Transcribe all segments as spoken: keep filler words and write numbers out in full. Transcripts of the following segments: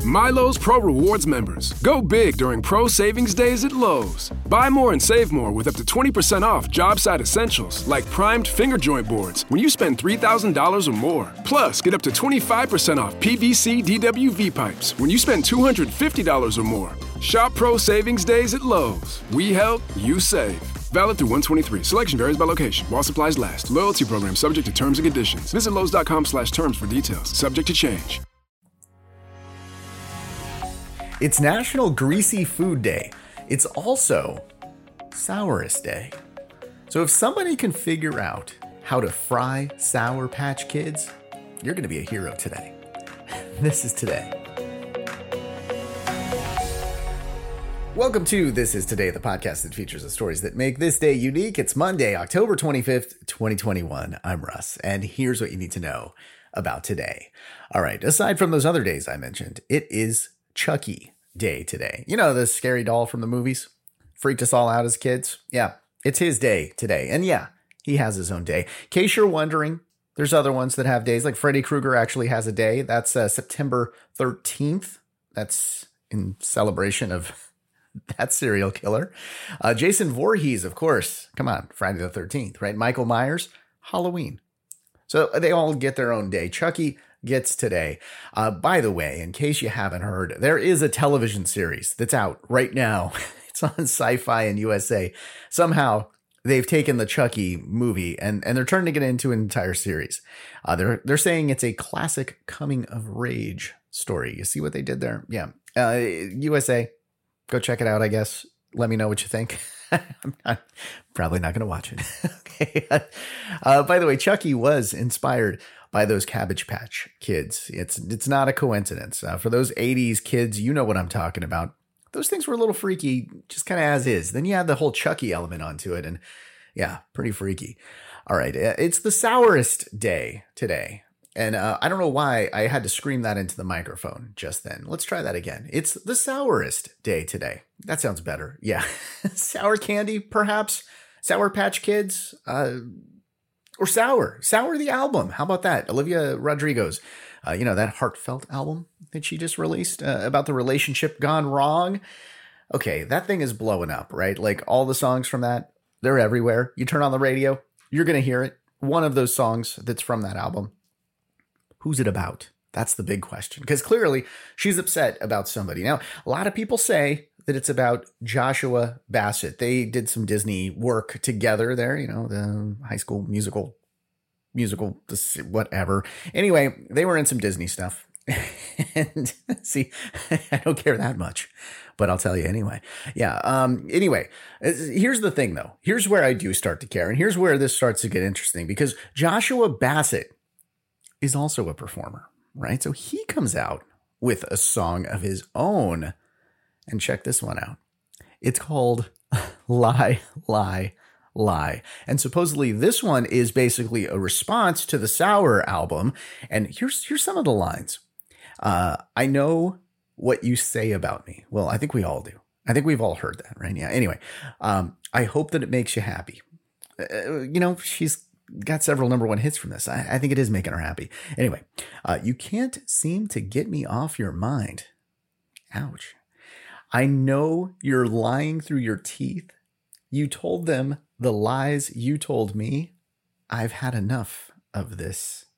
Milo's Pro Rewards members. Go big during Pro Savings Days at Lowe's. Buy more and save more with up to twenty percent off job site essentials like primed finger joint boards when you spend three thousand dollars or more. Plus, get up to twenty-five percent off P V C D W V pipes when you spend two hundred fifty dollars or more. Shop Pro Savings Days at Lowe's. We help, you save. Valid through one twenty-three. Selection varies by location. While supplies last. Loyalty program subject to terms and conditions. Visit Lowe's.com slash terms for details. Subject to change. It's National Greasy Food Day. It's also Sourest Day. So if somebody can figure out how to fry Sour Patch Kids, you're going to be a hero today. This is Today. Welcome to This is Today, the podcast that features the stories that make this day unique. It's Monday, October twenty-fifth, twenty twenty-one. I'm Russ, and here's what you need to know about today. All right, aside from those other days I mentioned, it is Chucky Day today. You know, the scary doll from the movies? Freaked us all out as kids? Yeah, it's his day today. And yeah, he has his own day. In case you're wondering, there's other ones that have days, like Freddy Krueger actually has a day. That's uh, September thirteenth. That's in celebration of that serial killer. Uh, Jason Voorhees, of course. Come on, Friday the thirteenth, right? Michael Myers, Halloween. So they all get their own day. Chucky gets today. Uh, by the way, in case you haven't heard, there is a television series that's out right now. It's on Sci-Fi and U S A. Somehow they've taken the Chucky movie and, and they're turning it into an entire series. Uh, they're they're saying it's a classic coming of rage story. You see what they did there? Yeah. Uh, U S A, go check it out, I guess. Let me know what you think. I'm not, probably not going to watch it. Okay. Uh, by the way, Chucky was inspired by those Cabbage Patch Kids. It's it's not a coincidence. Uh, for those eighties kids, you know what I'm talking about. Those things were a little freaky, just kind of as is. Then you add the whole Chucky element onto it, and yeah, pretty freaky. All right, it's the Sourest Day today. And uh, I don't know why I had to scream that into the microphone just then. Let's try that again. It's the Sourest Day today. That sounds better. Yeah. Sour candy, perhaps. Sour Patch Kids. Uh, or Sour. Sour the album. How about that? Olivia Rodrigo's, uh, you know, that heartfelt album that she just released uh, about the relationship gone wrong. Okay, that thing is blowing up, right? Like all the songs from that, they're everywhere. You turn on the radio, you're going to hear it. One of those songs that's from that album. Who's it about? That's the big question. Because clearly she's upset about somebody. Now, a lot of people say that it's about Joshua Bassett. They did some Disney work together there, you know, the High School Musical, musical, whatever. Anyway, they were in some Disney stuff. And see, I don't care that much, but I'll tell you anyway. Yeah. Um, anyway, here's the thing, though. Here's where I do start to care. And here's where this starts to get interesting, because Joshua Bassett is also a performer, right? So he comes out with a song of his own. And check this one out. It's called Lie, Lie, Lie. And supposedly this one is basically a response to the Sour album. And here's here's some of the lines. Uh, I know what you say about me. Well, I think we all do. I think we've all heard that, right? Yeah. Anyway, um, I hope that it makes you happy. Uh, you know, she's got several number one hits from this. I, I think it is making her happy. Anyway, uh, you can't seem to get me off your mind. Ouch. I know you're lying through your teeth. You told them the lies you told me. I've had enough of this.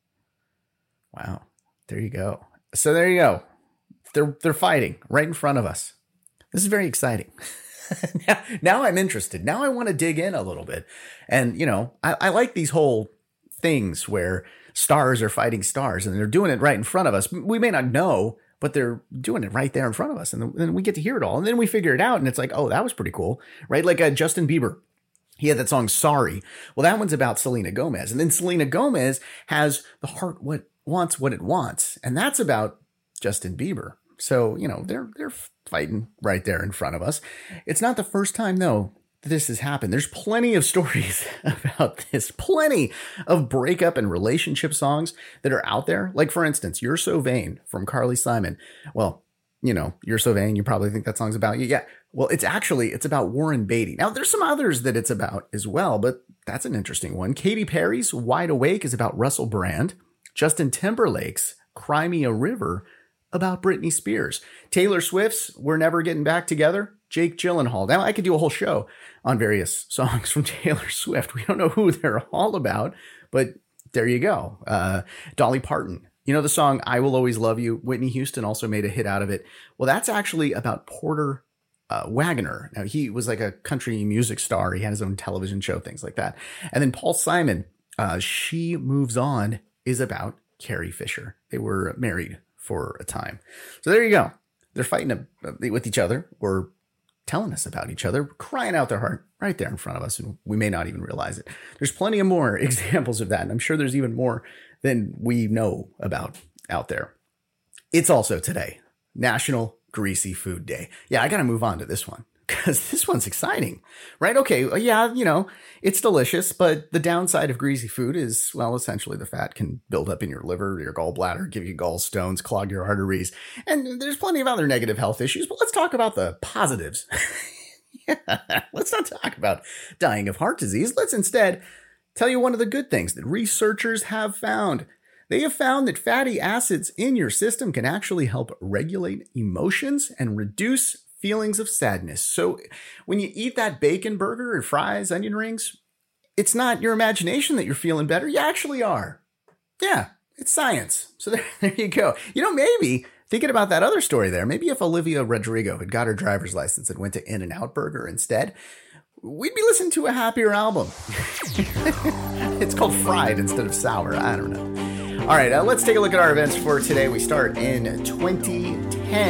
Wow. There you go. So there you go. They're, they're fighting right in front of us. This is very exciting. now, now I'm interested. Now I want to dig in a little bit. And, you know, I, I like these whole things where stars are fighting stars and they're doing it right in front of us. We may not know, but they're doing it right there in front of us. And then we get to hear it all. And then we figure it out. And it's like, oh, that was pretty cool. Right? Like uh, Justin Bieber. He had that song, Sorry. Well, that one's about Selena Gomez. And then Selena Gomez has The Heart What Wants What It Wants. And that's about Justin Bieber. So, you know, they're they're fighting right there in front of us. It's not the first time, though, that this has happened. There's plenty of stories about this. Plenty of breakup and relationship songs that are out there. Like, for instance, You're So Vain from Carly Simon. Well, you know, You're So Vain. You probably think that song's about you. Yeah. Well, it's actually, it's about Warren Beatty. Now, there's some others that it's about as well, but that's an interesting one. Katy Perry's Wide Awake is about Russell Brand. Justin Timberlake's Cry Me a River about Britney Spears. Taylor Swift's We're Never Getting Back Together, Jake Gyllenhaal. Now, I could do a whole show on various songs from Taylor Swift. We don't know who they're all about, but there you go. Uh, Dolly Parton. You know the song I Will Always Love You? Whitney Houston also made a hit out of it. Well, that's actually about Porter uh, Wagoner. Now, he was like a country music star. He had his own television show, things like that. And then Paul Simon, uh, She Moves On, is about Carrie Fisher. They were married for a time. So there you go. They're fighting with each other or telling us about each other, crying out their heart right there in front of us, and we may not even realize it. There's plenty of more examples of that, and I'm sure there's even more than we know about out there. It's also today, National Greasy Food Day. Yeah, I got to move on to this one because this one's exciting, right? Okay, yeah, you know, it's delicious, but the downside of greasy food is, well, essentially the fat can build up in your liver, your gallbladder, give you gallstones, clog your arteries, and there's plenty of other negative health issues, but let's talk about the positives. Yeah, let's not talk about dying of heart disease. Let's instead tell you one of the good things that researchers have found. They have found that fatty acids in your system can actually help regulate emotions and reduce feelings of sadness. So when you eat that bacon burger and fries, onion rings, it's not your imagination that you're feeling better. You actually are. Yeah, it's science. So there, there you go. You know, maybe thinking about that other story there, maybe if Olivia Rodrigo had got her driver's license and went to In-N-Out Burger instead, we'd be listening to a happier album. It's called Fried instead of Sour. I don't know. All right, uh, let's take a look at our events for today. We start in twenty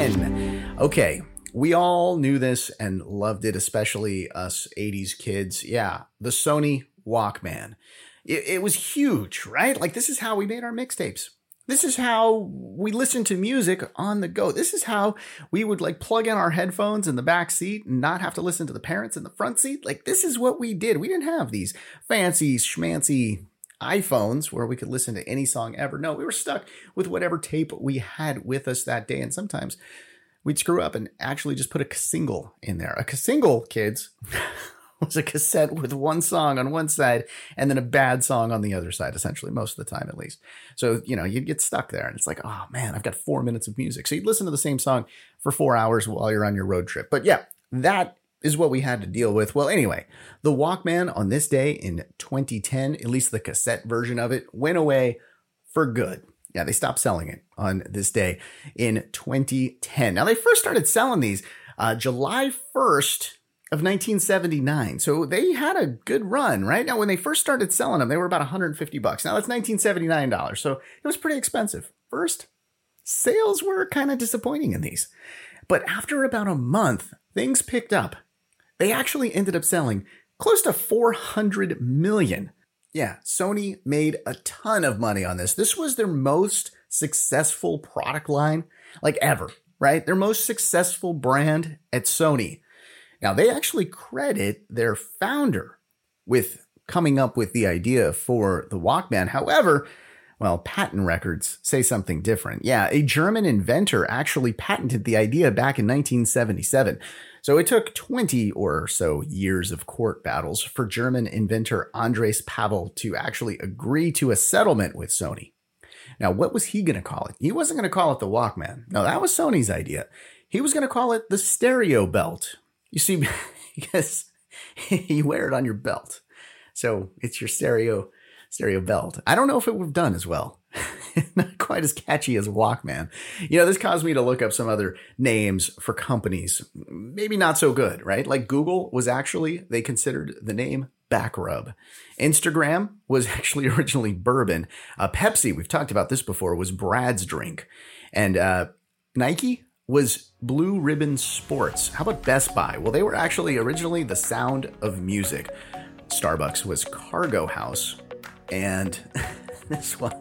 ten. Okay. We all knew this and loved it, especially us eighties kids. Yeah, the Sony Walkman. It, it was huge, right? Like, this is how we made our mixtapes. This is how we listened to music on the go. This is how we would like plug in our headphones in the back seat and not have to listen to the parents in the front seat. Like, this is what we did. We didn't have these fancy schmancy iPhones where we could listen to any song ever. No, we were stuck with whatever tape we had with us that day. And sometimes we'd screw up and actually just put a single in there. A single, kids, was a cassette with one song on one side and then a bad song on the other side, essentially, most of the time at least. So, you know, you'd get stuck there and it's like, oh man, I've got four minutes of music. So you'd listen to the same song for four hours while you're on your road trip. But yeah, that is what we had to deal with. Well, anyway, the Walkman on this day in twenty ten, at least the cassette version of it, went away for good. Yeah, they stopped selling it on this day in twenty ten. Now, they first started selling these uh, July first of nineteen seventy-nine. So they had a good run, right? Now, when they first started selling them, they were about one hundred fifty bucks. Now, that's nineteen seventy-nine dollars. So it was pretty expensive. First, sales were kind of disappointing in these. But after about a month, things picked up. They actually ended up selling close to four hundred million. Yeah, Sony made a ton of money on this. This was their most successful product line, like ever, right? Their most successful brand at Sony. Now, they actually credit their founder with coming up with the idea for the Walkman. However, well, patent records say something different. Yeah, a German inventor actually patented the idea back in nineteen seventy-seven. So it took twenty or so years of court battles for German inventor Andres Pavel to actually agree to a settlement with Sony. Now, what was he going to call it? He wasn't going to call it the Walkman. No, that was Sony's idea. He was going to call it the stereo belt. You see, because you wear it on your belt. So it's your stereo stereo belt. I don't know if it would have done as well. Not quite as catchy as Walkman. You know, this caused me to look up some other names for companies. Maybe not so good, right? Like Google was actually, they considered the name Backrub. Instagram was actually originally Bourbon. Uh, Pepsi, we've talked about this before, was Brad's drink. And uh, Nike was Blue Ribbon Sports. How about Best Buy? Well, they were actually originally the Sound of Music. Starbucks was Cargo House. And this one,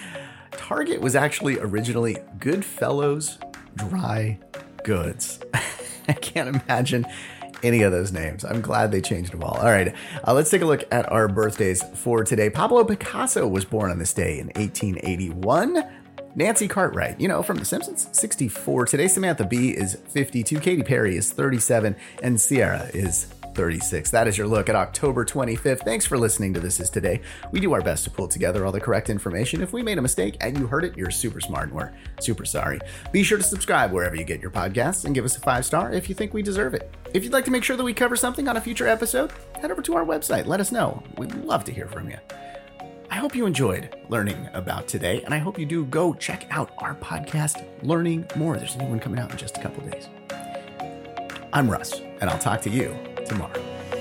Target was actually originally Goodfellows Dry Goods. I can't imagine any of those names. I'm glad they changed them all. All right, uh, let's take a look at our birthdays for today. Pablo Picasso was born on this day in eighteen eighty-one. Nancy Cartwright, you know, from The Simpsons, sixty-four. Today, Samantha Bee is fifty-two. Katy Perry is thirty-seven. And Ciara is thirty-six. That is your look at October twenty-fifth. Thanks for listening to This Is Today. We do our best to pull together all the correct information. If we made a mistake and you heard it, you're super smart and we're super sorry. Be sure to subscribe wherever you get your podcasts and give us a five star if you think we deserve it. If you'd like to make sure that we cover something on a future episode, head over to our website. Let us know. We'd love to hear from you. I hope you enjoyed learning about today, and I hope you do go check out our podcast, Learning More. There's a new one coming out in just a couple days. I'm Russ, and I'll talk to you tomorrow.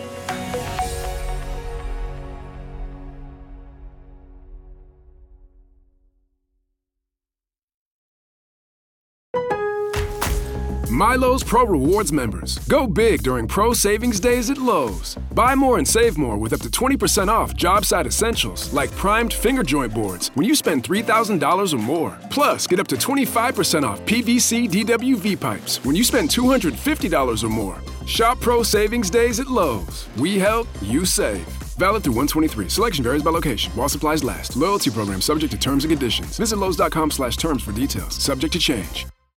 Milo's Pro Rewards members. Go big during Pro Savings Days at Lowe's. Buy more and save more with up to twenty percent off job site essentials like primed finger joint boards when you spend three thousand dollars or more. Plus, get up to twenty-five percent off P V C D W V pipes when you spend two hundred fifty dollars or more. Shop Pro Savings Days at Lowe's. We help, you save. Valid through one twenty-three. Selection varies by location. While supplies last. Loyalty program subject to terms and conditions. Visit Lowe's dot com slash terms for details. Subject to change.